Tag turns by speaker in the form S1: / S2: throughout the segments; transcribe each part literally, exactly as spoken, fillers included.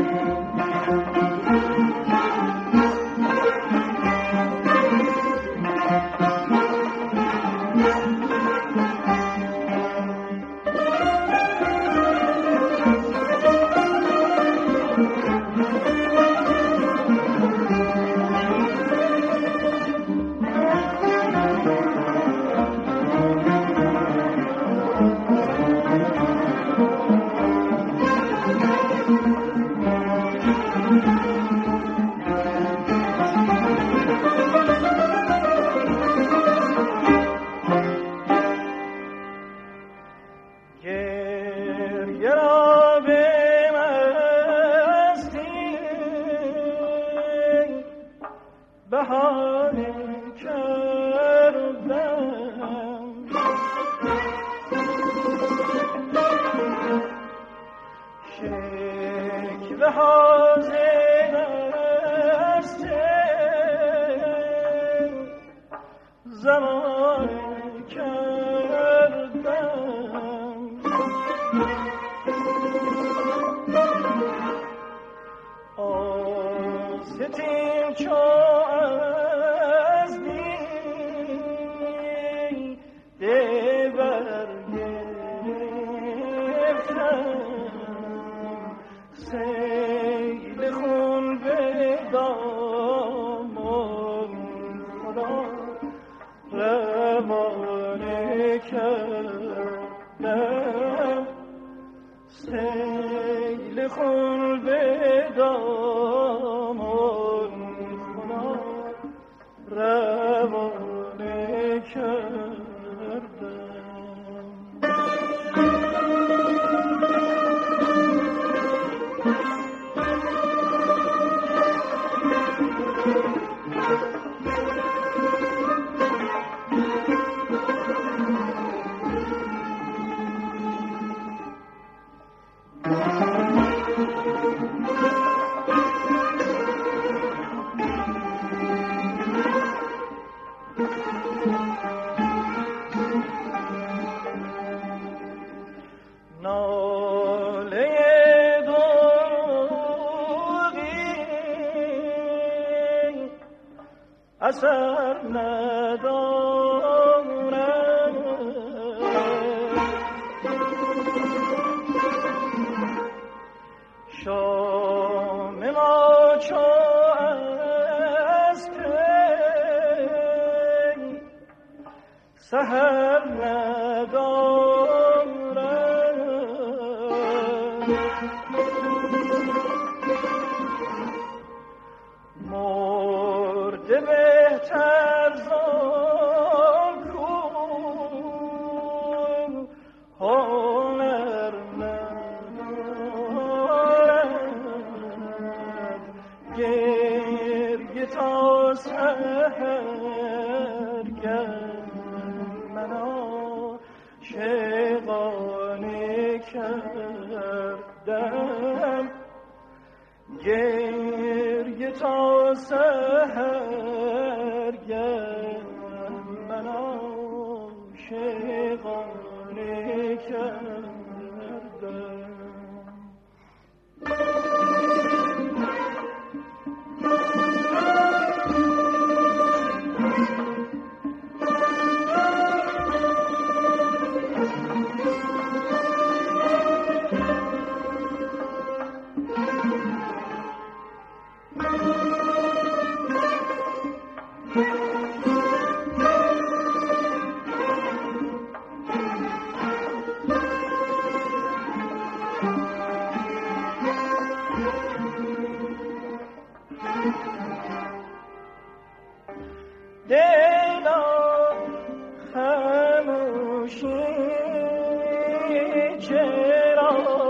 S1: اثر ندارد شام ما چو از پی سحر ندارد مرده بهتر زان کو هنر ندارد گریه تا سحر گرد من عاشقانه کردم گریه تا سحر گرد من عاشقانه کردم. دلا خاموشی چرا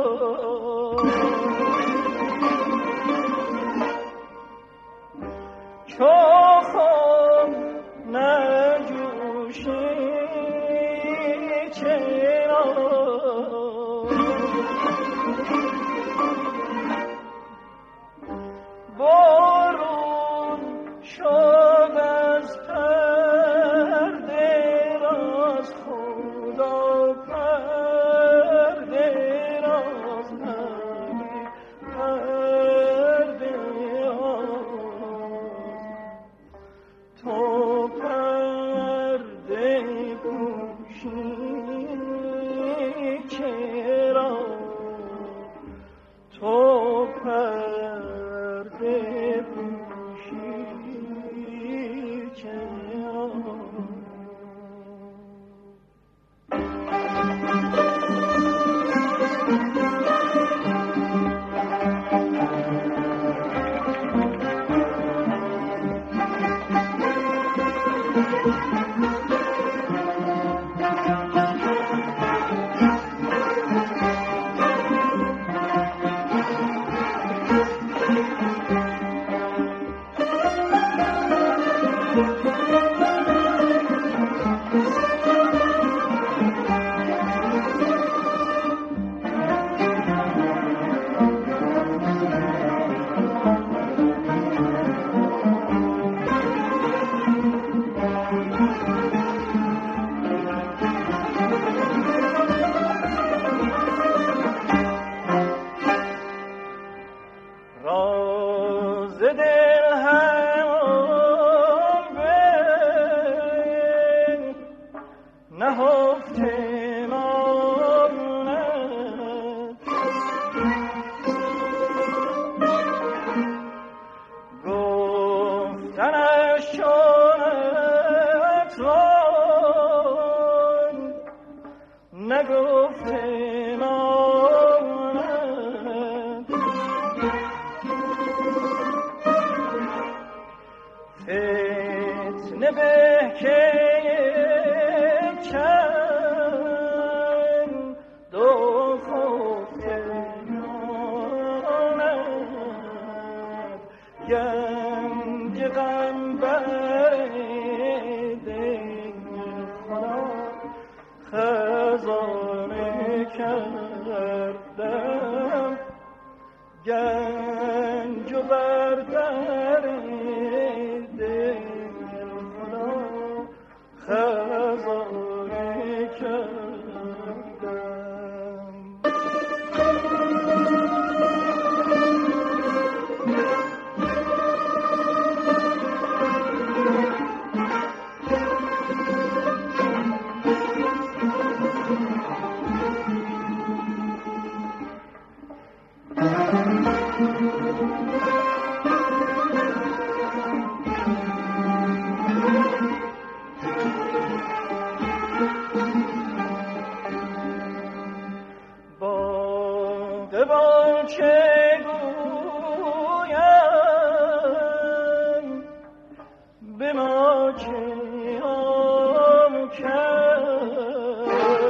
S1: چو خم نجوشی چرا بارون شد از پرده راز خدا پرده راز نمی راز دل هم به نهفته ماند، گفتنش چون اتوان نگفته ماند. فتنه به که چند دو خفته ماند، گنج غم بر دل خدا خزانه کردم، گنج و بر در دل خدا خزانه کردم. باغبان چه گویم به ما چه عام کرد،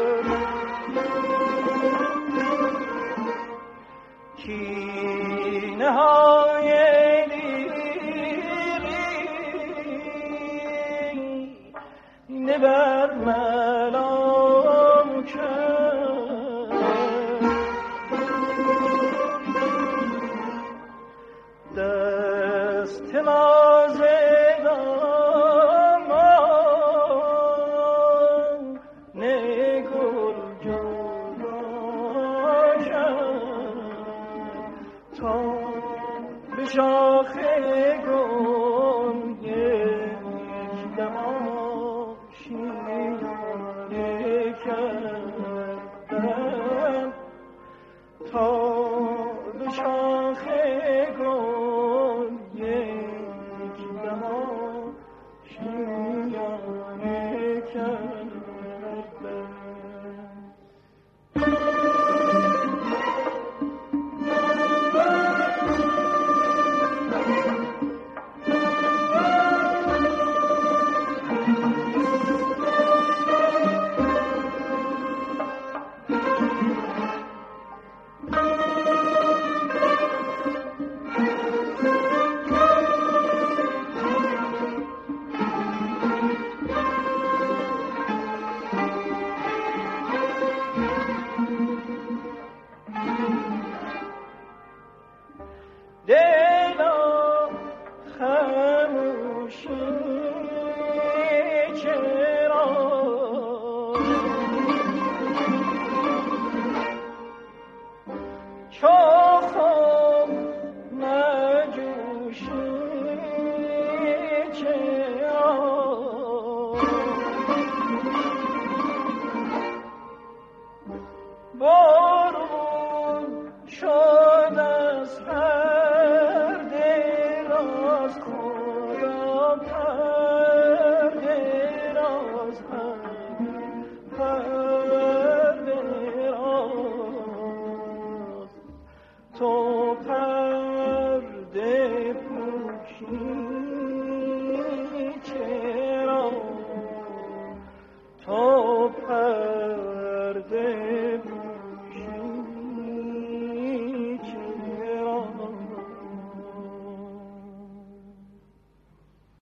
S1: کینه های دیرینه بر ملام کرد، دست نازدامان نگل جدا کرد، تا به شاخ گل یک دم آشیانه کردم، تا به شاخ گل یک دم آشیانه کردم. دلا خاموشی چرا، چو خود نجوشی چرا، بارون شد از پرده راز، خدا پرده راز، پرده راز، تو پرده پوشی